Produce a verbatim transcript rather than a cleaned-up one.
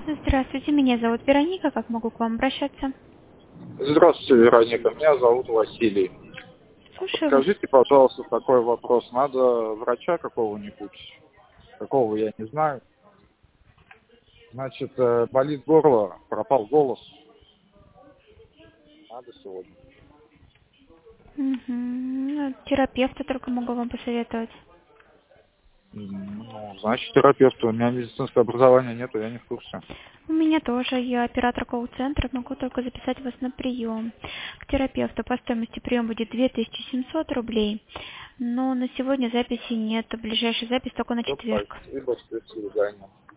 Здравствуйте, меня зовут Вероника. Как могу к вам обращаться? Здравствуйте, Вероника. Меня зовут Василий. Слушаю вас. Подскажите, пожалуйста, такой вопрос. Надо врача какого-нибудь, какого я не знаю. Значит, э, болит горло, пропал голос. Надо сегодня. Угу. Терапевта только могу вам посоветовать. М, Ну, значит, терапевт. У меня медицинского образования нету, я не в курсе. У меня тоже. Я оператор колл-центра. Могу только записать вас на прием. К терапевту по стоимости прием будет две тысячи семьсот рублей. Но на сегодня записи нет. Ближайшая запись только на Все, четверг. спасибо, до свидания.